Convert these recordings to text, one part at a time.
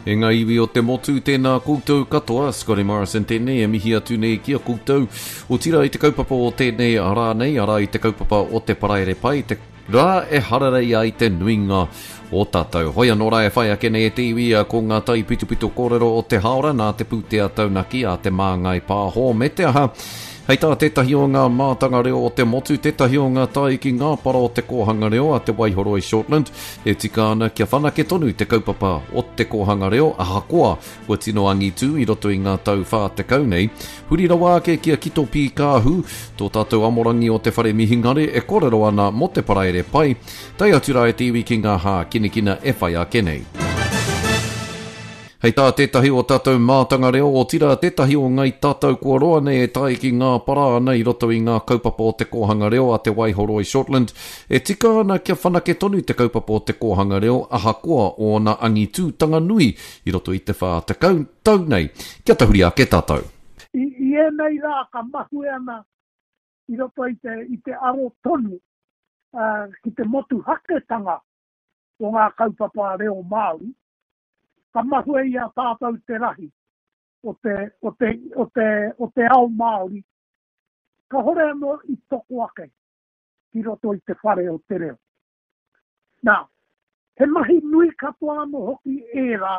E ngā iwi o te motu tēnā koutou katoa, Scotty Morrison tēnei, e mihi atu nei kia koutou. O tira i te kaupapa o tēnei ara nei, ara i te kaupapa o te paraere pai, te rā e hararei ai te nuinga o tātou. Hoia nō rai e whai ake nei e te iwi ko ngā tai pitu kōrero o te haora, nā te pūtea taunaki a te māngai pāho me te aha. Hei tā tētahi o ngā mātanga reo o te motu, tētahi o ngā tai ki ngā para o te kōhanga reo a te Waihoroi Shortland, e tika ana kia whanake tonu te kaupapa o te kōhanga reo, aha koa, ua tino angitu i roto i ngā tau whā te kaunei. Huri rawa ake kia kito pi kāhu, tō tātou amorangi o te whare mihingare, e kōrero ana mo te paraere pai, tai atura e te iwi ki ngā hā kinekina e whai ake nei. Hei tā tētahi o tātou mātanga reo o tira tētahi o ngai tātou kua roa nei e tai ki ngā para nei roto i ngā kaupapa o te kōhanga reo a te Waihoroi Shortland. E tika ana kia whanake tonu te kaupapa o te kōhanga reo aha koa o na angitu tanga nui i roto i te whā te tau nei. Kia tahuri a ke tātou. I nei rā ka mahu ana i roto i te aro tonu ki te motu haketanga o ngā kaupapa reo Māori. Ka mahu e ia tātou te rahi o te ao Māori. Ka hore anō i toko ake ki roto i te whare o te reo. Nā, he mahi nui katoa anō hoki e rā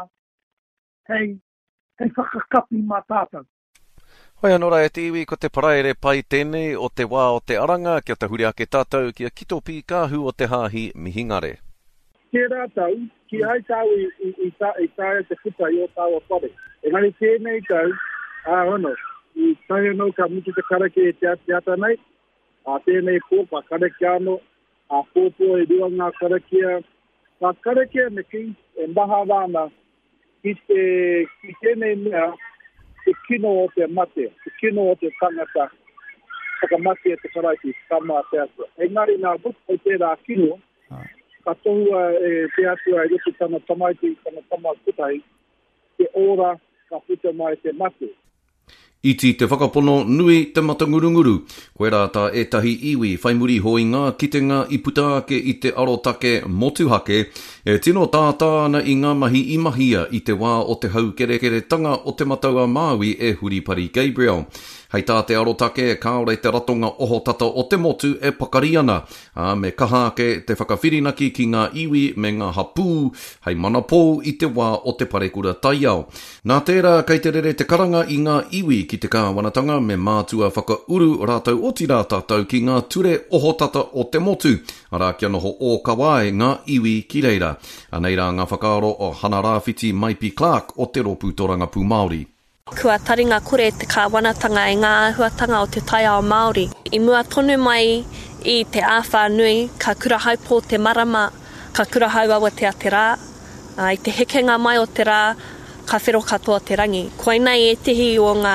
hei whakakapi mā tātou. Hoi anō rai e te iwi ko te paraere pai tēnei o te wā o te aranga, kia tahuri ake tātou, kia kito pi kāhu o te hāhi mihingare. Kia rā tau, ki hai tau i tāia te whita i o tau a whare. E ngani tēnei tau, hono, i tai anō ka mutu te karake e te ata nei, tēnei pōpa karake anō, pōpō e rua ngā karakia. Ka karakia me ki, e maha rāna, ki tēnei mea, te kino o te mate, te kino o te tangata, whakamate e te karaki, kama te atua. E ngari nā buku o te rā kino, ka tohua e te atua e roto tana tamaiti, tana tamakutahi, te ora ka puta mai te mate. Iti te whakapono nui te matangurunguru. Koe rā tā e tahi iwi, whaimuri hoi ngā kitenga i puta ake i te arotake motuhake, e tino tātā ana i ngā mahi imahia i te wā o te haukerekere tanga o te mataua Māui e Huripari Gabriel. Hei tā te arotake e kāore te ratonga oho tata o te motu e pakari ana, me kaha ake te whakawhirinaki ki ngā iwi me ngā hapū, hei manapō i te wā o te parekura taiao. Nā tērā, kei te rere te karanga i ngā iwi ki te kāwanatanga me mātua whakauru rātou o tira tātou ki ngā ture oho tata o te motu, arā kia noho o kawae ngā iwi ki reira. Anei rā ngā whakaaro o Hana Rāwhiti Maipi Clark o te Ropu Toranga Pū Māori. Kua taringa kore te kāwanatanga e ngā āhuatanga o te tai ao Māori. I mua tonu mai i te āwha nui, ka kurahau pō te marama, ka kurahau awa te aterā. I te hekenga mai o te rā, ka whero katoa te rangi. Koinei e tihi o ngā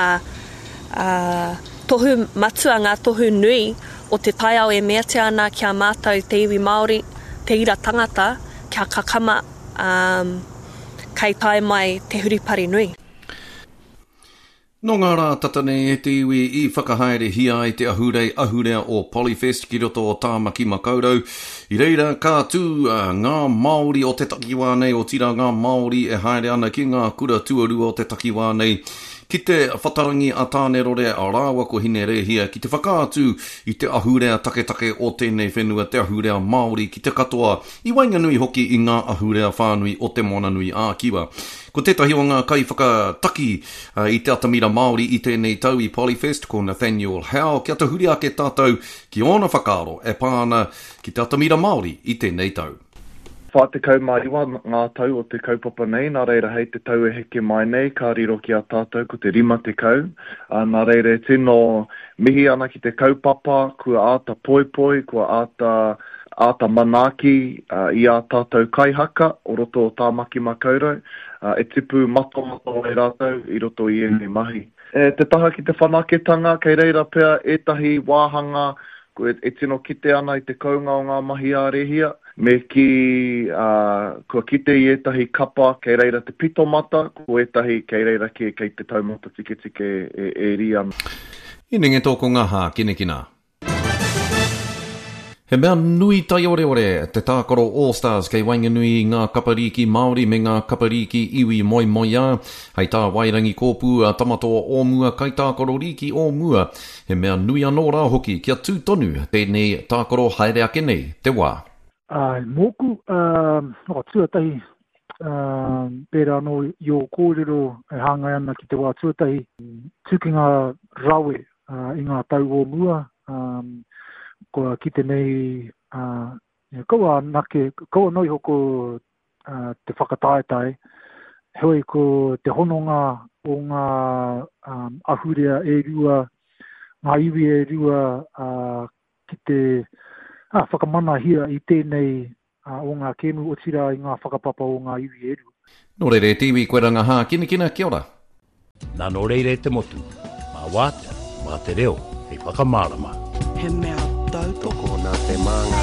tohu matua, ngā tohu nui o te tai ao e mea te ana kia mātau te iwi Māori, te ira tangata, kia kakama kei tai mai te huripari nui. No ngā rā tatane e te iwi i whakahaere hia i te ahurea o Polyfest ki roto o Tāmaki Makaurau. I reira kā tū ngā Māori o te takiwā nei, o tira ngā Māori e haere ana ki ngā kura tuarua o te takiwā nei. Ki te whatarangi a tāne rore a rāwa ko hine rehia, ki te whakaatu i te ahurea take o tēnei whenua, te ahurea Māori ki te katoa, i Wainganui hoki i ngā ahurea whānui o te Monanui Ākiwa. Ko tētahi o ngā kai whakataki i te atamira Māori i tēnei tau i Polyfest, ko Nathaniel Howe, kia te huri ake tātou ki ona whakaaro e pāna ki te atamira Māori i tēnei tau. Whātekau mai iwa ngā tau o te kaupapa nei, nā reira hei te tau e heke mai nei, ka riro ki a tātou ko te rima te kau. Nā reira e tino mihi ana ki te kaupapa, kua āta poipoi, kua āta manaki i a tātou kaihaka o roto o Tāmaki Makaurau. E tipu mato e rātou i roto i ene mahi. Te taha ki te whanaketanga, kei reira pea etahi wāhanga, e tino kite ana i te kaunga o ngā mahi ārehia, me ki kua kite i etahi kapa kei reira te pitomata, ko etahi kei reira kei te taumata tike e ri ana. I ninge tōko ngā hā kinekina. He mea nui tai ore ore te tākoro All-Stars kei wainganui ngā kapariki Māori me ngā kapariki iwi moi moia. Hei tā wairangi kōpū a tamatoa o mua kai tākoro riki o mua. He mea nui anō rā hoki kia tūtonu tēnei tākoro haere ake nei, te wā. Moku, tuatahi, pērā no i o kōrero e hāngai ana ki te wā tuatahi. Tūkinga rawe i ngā tau o mua. Koa ki te nei, koa noi hoko te whakataetai, hoi ko te hononga o ngā ahurea e rua, ngā iwi e rua ki te whakamana hia i tēnei o ngā kēmu o tira i ngā whakapapa o ngā iwi e rua. Nō reire tiwi koe ranga hā, kina kia ora. Nā nō reire te motu, mā wātea, mā te reo, hei whakamārama. He mea toko nā te mānga